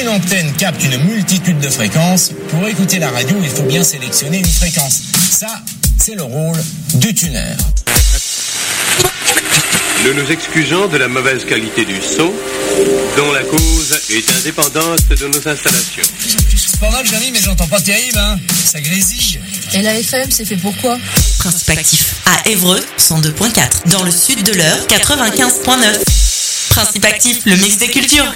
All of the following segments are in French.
une antenne capte une multitude de fréquences, pour écouter la radio, il faut bien sélectionner une fréquence. Ça, c'est le rôle du tuner. Nous nous excusons de la mauvaise qualité du son, dont la cause est indépendante de nos installations. C'est pas mal, Johnny, mais j'entends pas terrible, hein. Ça grésille. Et la FM, c'est fait pour quoi? Principe actif. À Évreux, 102.4. Dans le sud de l'Eure, 95.9. Principe actif, le mix des cultures.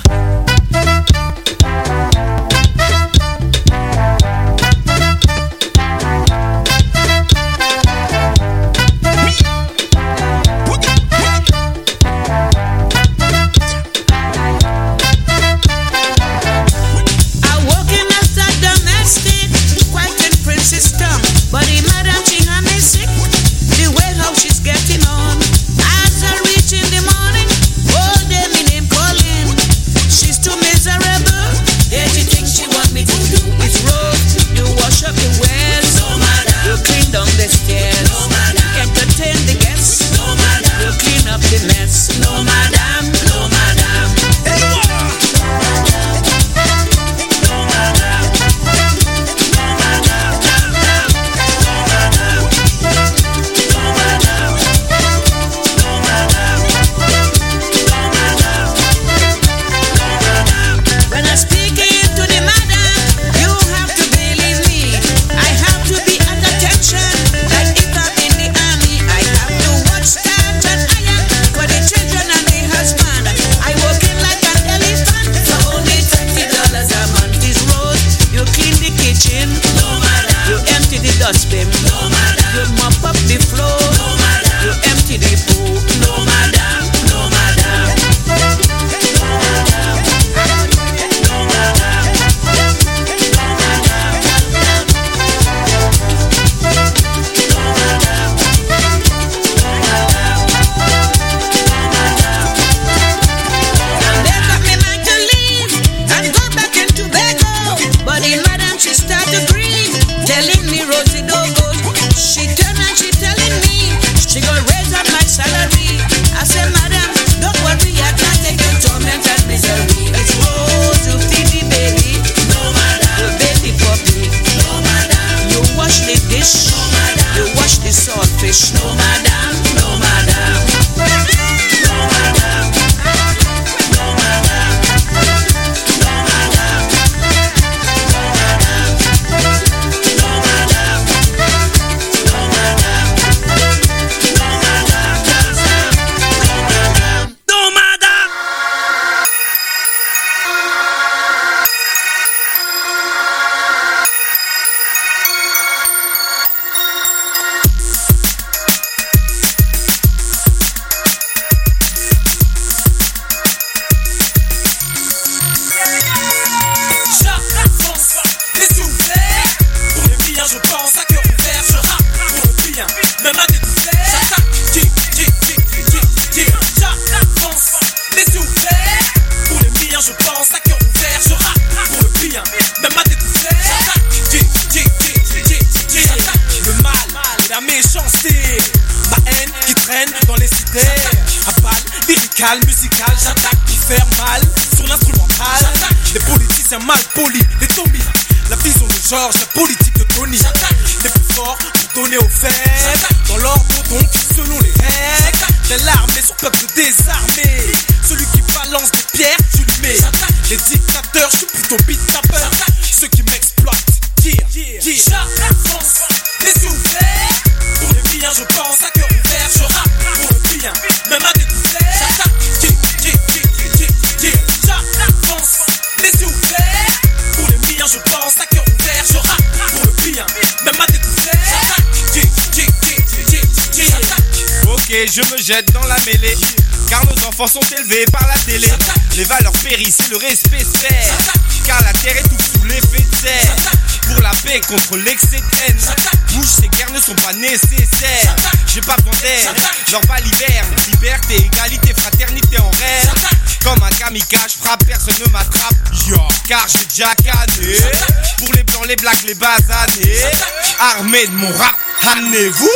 Je me jette dans la mêlée, car nos enfants sont élevés par la télé. Les valeurs périssent et le respect se perd, car la terre étouffe sous l'effet de serre. Pour la paix contre l'excès de haine, bouge, ces guerres ne sont pas nécessaires. J'ai pas besoin d'air, leur baliverne. Liberté, égalité, fraternité en rêve. Comme un kamikaze, frappe, personne ne m'attrape. Car j'ai déjà canné. Pour les blancs, les blacks, les basanés. Armé de mon rap, amenez-vous.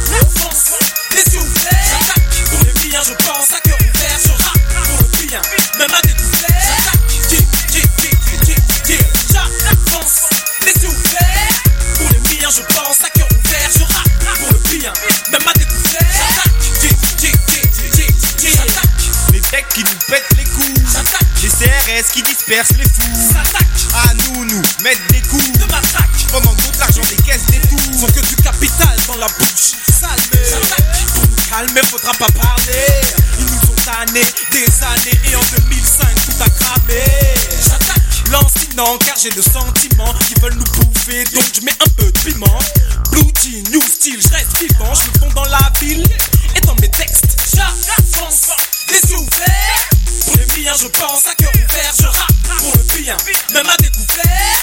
Les yeux ouverts, pour les miens je pense à cœur ouvert. Je rappe pour le bien, même à découvert. vitesse qui disperse les fous. S'attaque à nous mettre des coups de matraque pendant que d'autres l'argent des caisses détournent. Faut que du capital dans la bouche. Salmé. Pour nous calmer, faudra pas parler. Ils nous ont tannés des années et en 2005 tout a cramé. J'attaque lancinant car j'ai le sentiment qu'ils veulent nous bouffer, donc je mets un peu de piment. Blue jean, new style, je reste vivant, je le fonds dans la ville et dans mes textes. J'avance, les yeux ouverts. Pour les miens, je pense à cœur ouvert, je rappe pour le bien, même à découvert.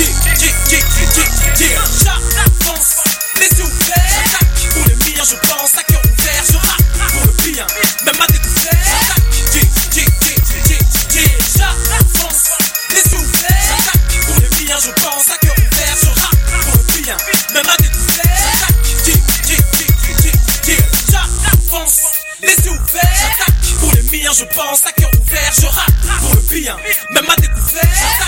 J'avance, les yeux ouverts. Pour les miens, je pense à cœur ouvert, je rappe pour le bien, même à découvert. J'avance, les yeux ouverts. Pour les miens, je pense à cœur ouvert, je rappe pour le bien, même à découvert. J'avance, les yeux ouverts. Pour les miens, je pense à cœur ouvert, je rappe pour le bien, même à découvert.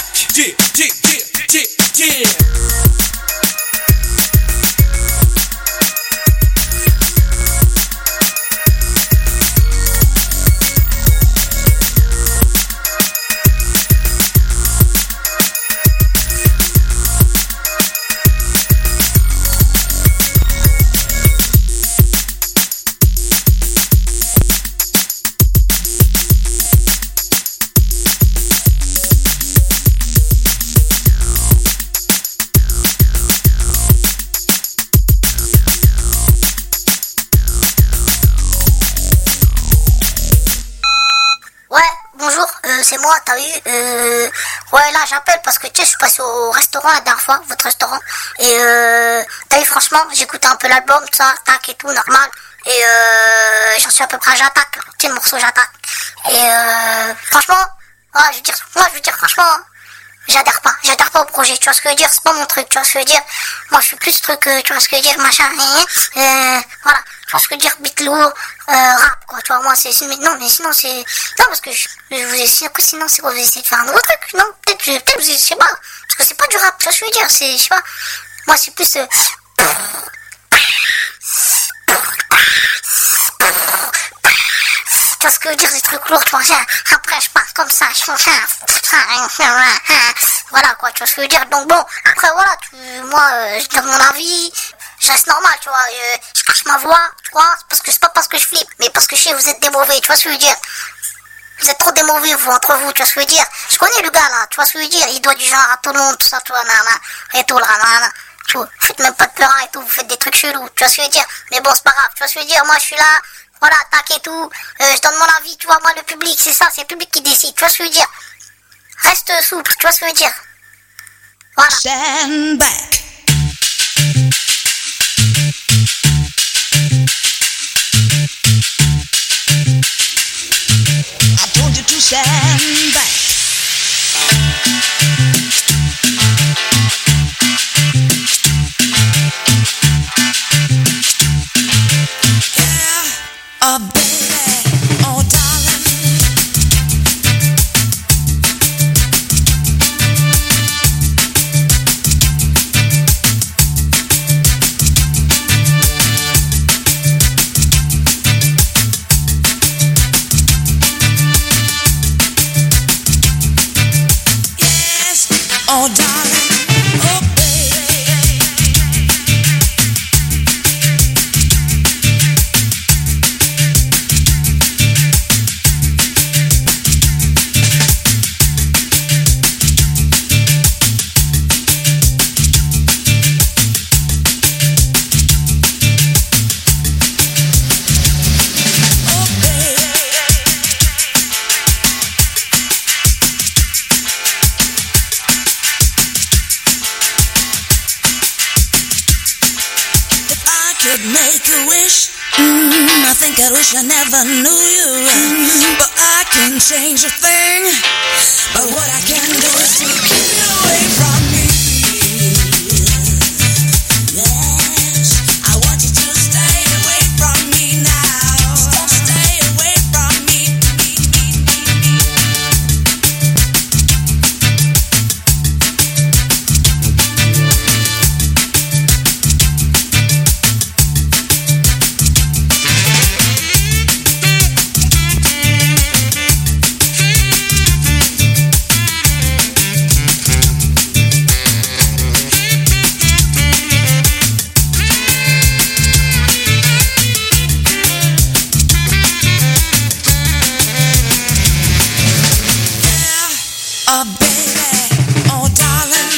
C'est moi, t'as vu ouais, là j'appelle parce que tu sais, je suis passé au restaurant la dernière fois, votre restaurant, et t'as vu, franchement, j'écoutais un peu l'album, tout ça, tac et tout, normal, et j'en suis à peu près à J'attaque, tu sais, le morceau J'attaque, et franchement, ouais, je veux dire, franchement, j'adhère pas au projet, tu vois ce que je veux dire, c'est pas mon truc, tu vois ce que je veux dire, moi je suis plus truc, tu vois ce que je veux dire, machin, voilà, tu vois ce que je veux dire, beat lourd, rap, quoi, tu vois, moi c'est, non, mais sinon c'est, non, parce que je vous ai, sinon c'est quoi, vous essayez de faire un nouveau truc, non, peut-être, je sais pas, parce que c'est pas du rap, tu vois ce que je veux dire, c'est, je sais pas, moi c'est plus, tu vois ce que je veux dire, des trucs lourds, tu vois, après je passe comme ça, voilà, quoi, tu vois ce que je veux dire, donc bon, après voilà, moi, je donne mon avis, je reste normal, tu vois, je cache ma voix, tu vois, c'est pas parce que je flippe, mais parce que je sais, vous êtes des mauvais, tu vois ce que je veux dire, vous êtes trop des mauvais, vous, entre vous, tu vois ce que je veux dire, je connais le gars, là, tu vois ce que je veux dire, il doit du genre à tout le monde, tout ça, tu vois, et tout, là, vous faites même pas de peur et tout, vous faites des trucs chelous, tu vois ce que je veux dire, mais bon, c'est pas grave, tu vois ce que je veux dire, moi, je suis là, voilà, tac et tout, je donne mon avis, tu vois, moi, le public, c'est ça, c'est le public qui décide, tu vois ce que je veux dire, reste souple, tu vois ce que je veux dire, voilà. Stand back. I told you to stand back. Yeah, oh baby, oh darling. Oh darling, oh baby. Make a wish. I think I wish I never knew you. But I can change a thing. But what I can do is to keep you away from me. Yes, I want you to stay away from me now. Stay away from me. Oh baby, oh darling.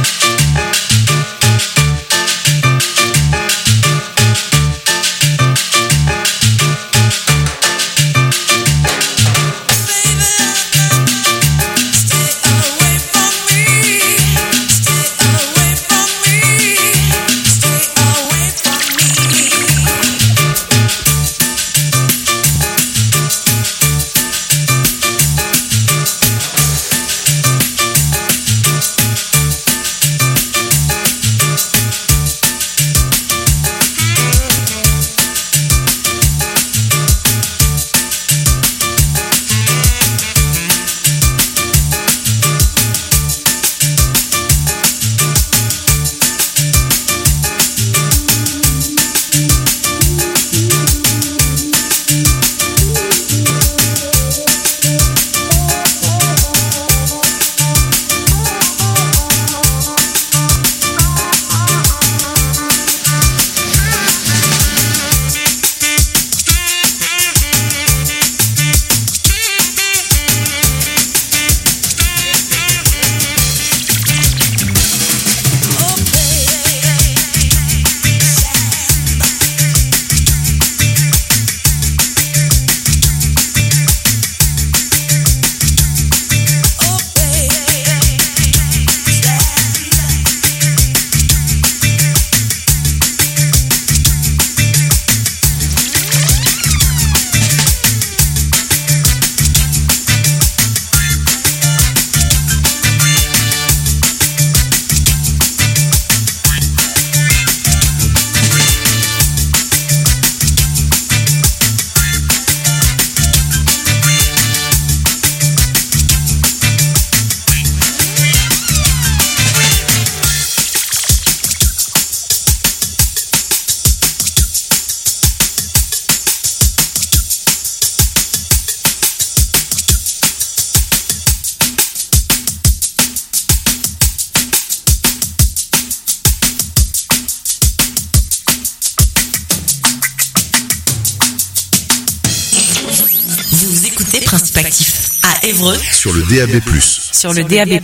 Principe Actif à Évreux sur le DAB+. Sur le DAB+.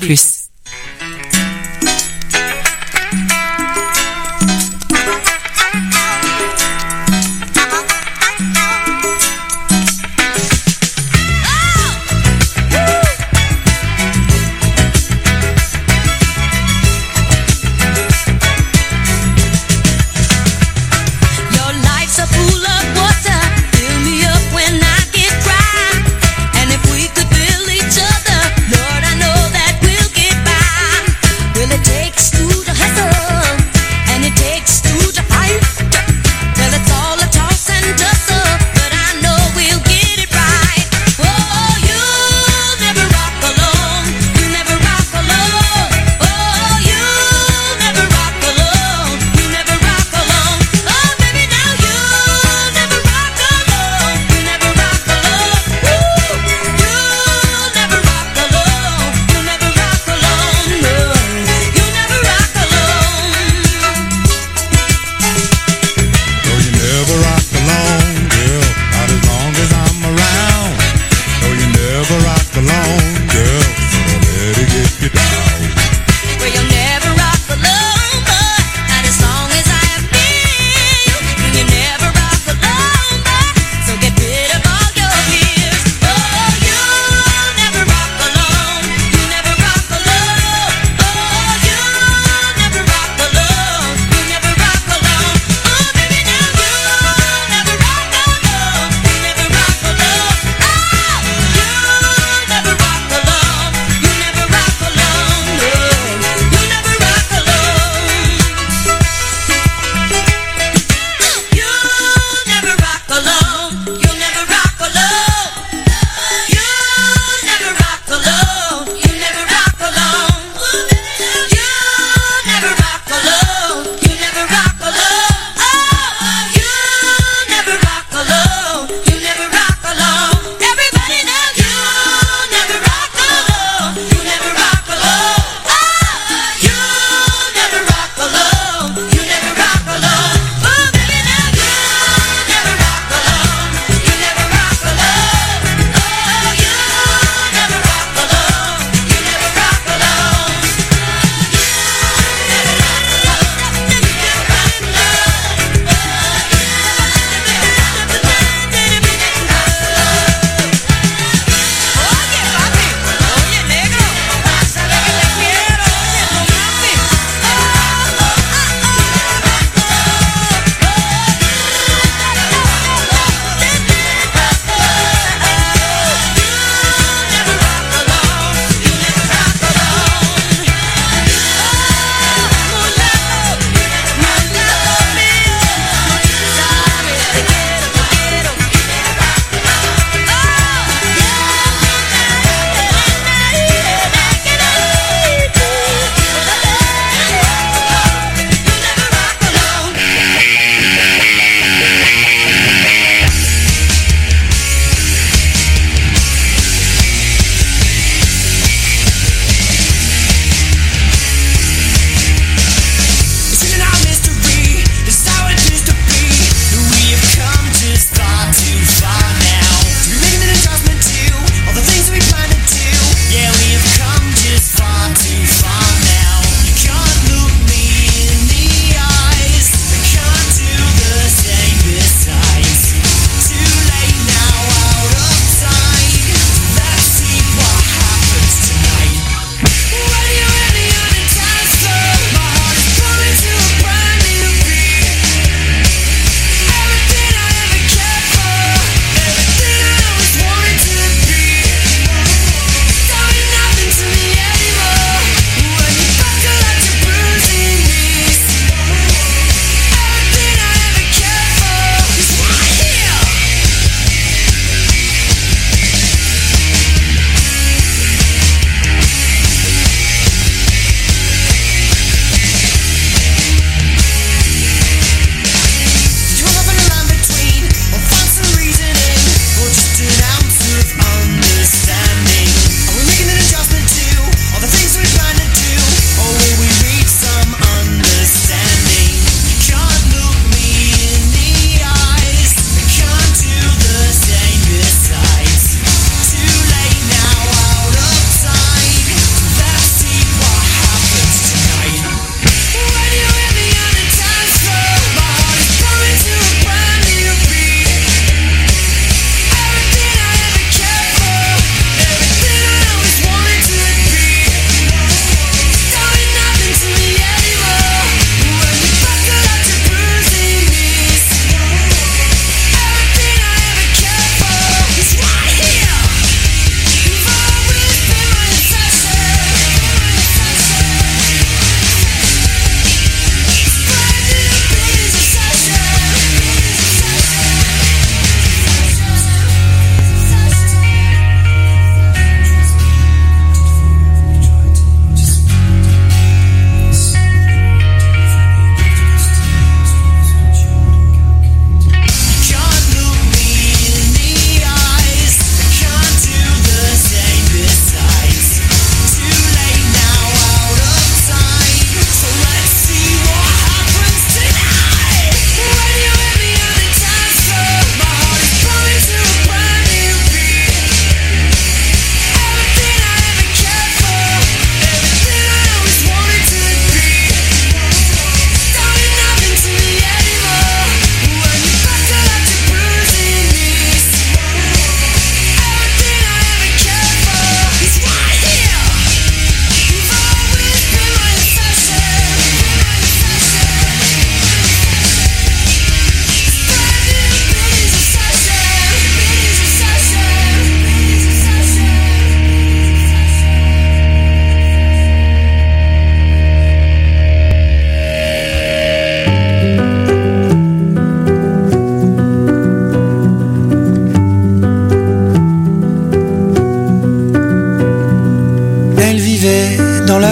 Lord, I know that we'll get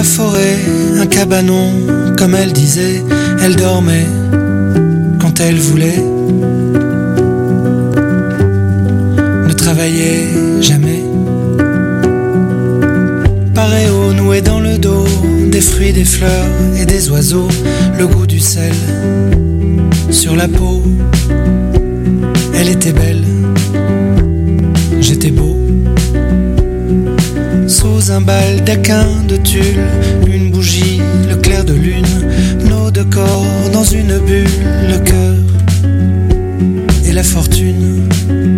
forêt, un cabanon, comme elle disait, elle dormait quand elle voulait. Ne travaillait jamais. Paréo noué dans le dos, des fruits, des fleurs et des oiseaux, le goût du sel sur la peau. Elle était belle, j'étais beau. Sous un baldaquin de tulle, une bougie, le clair de lune, nos deux corps dans une bulle, le cœur et la fortune.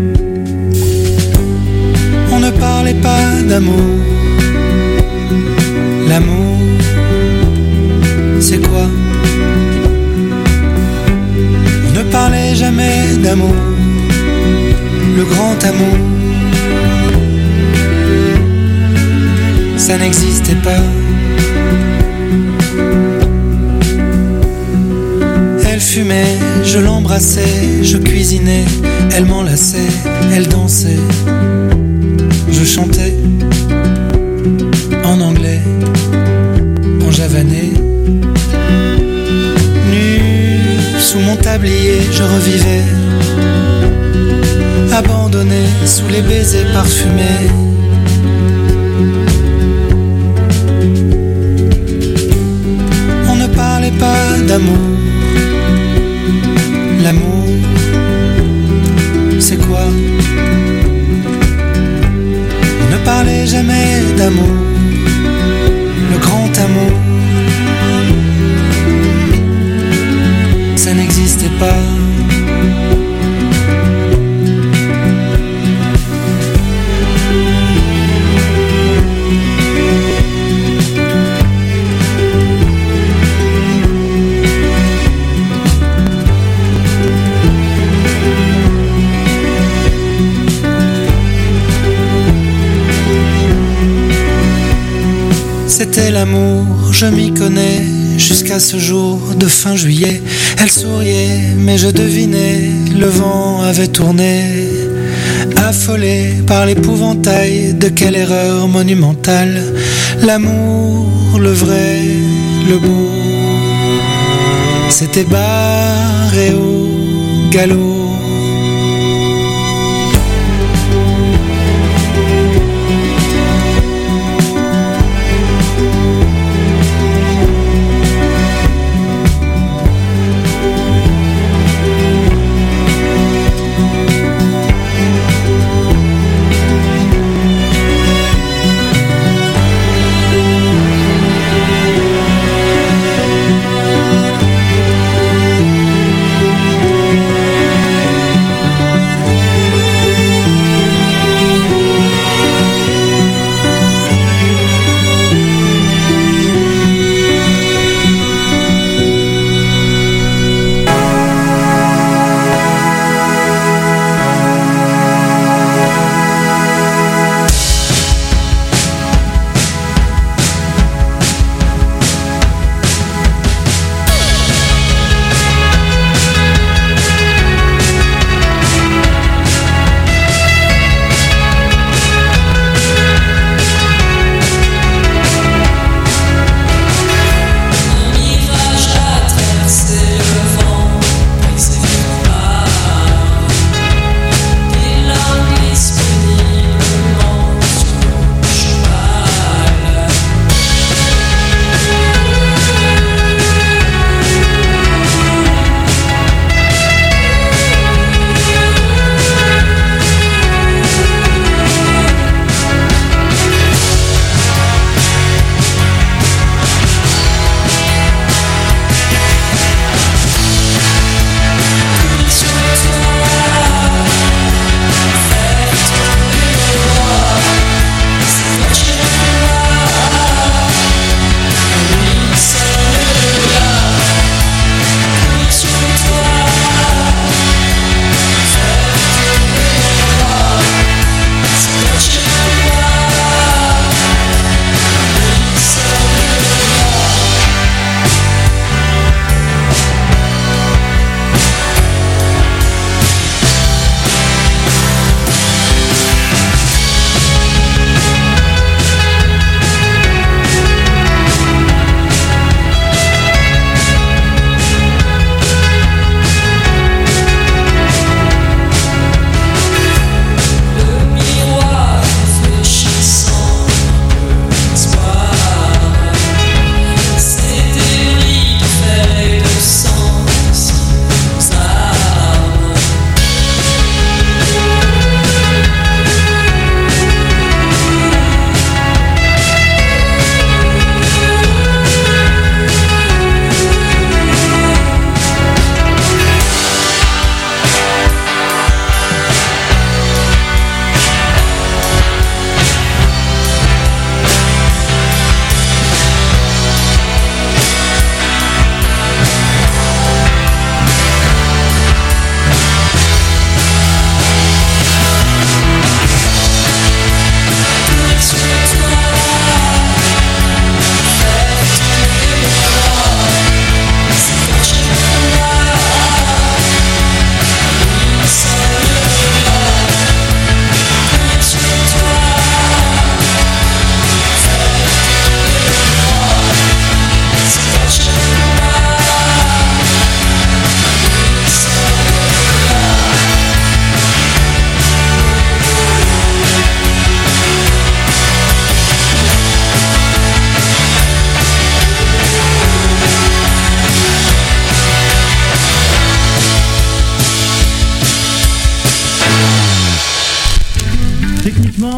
On ne parlait pas d'amour. L'amour, c'est quoi? On ne parlait jamais d'amour, le grand amour. Ça n'existait pas. Elle fumait, je l'embrassais, je cuisinais, elle m'enlaçait, elle dansait, je chantais en anglais, en javanais. Nu sous mon tablier, je revivais, abandonné sous les baisers parfumés. On ne parlait pas d'amour. L'amour, c'est quoi? On ne parlait jamais d'amour, le grand amour. Ça n'existait pas. C'était l'amour, je m'y connais, jusqu'à ce jour de fin juillet. Elle souriait, mais je devinais, le vent avait tourné. Affolé par l'épouvantail de quelle erreur monumentale. L'amour, le vrai, le beau, c'était barré au galop.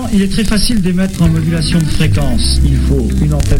il est très facile d'émettre en modulation de fréquence. Il faut une antenne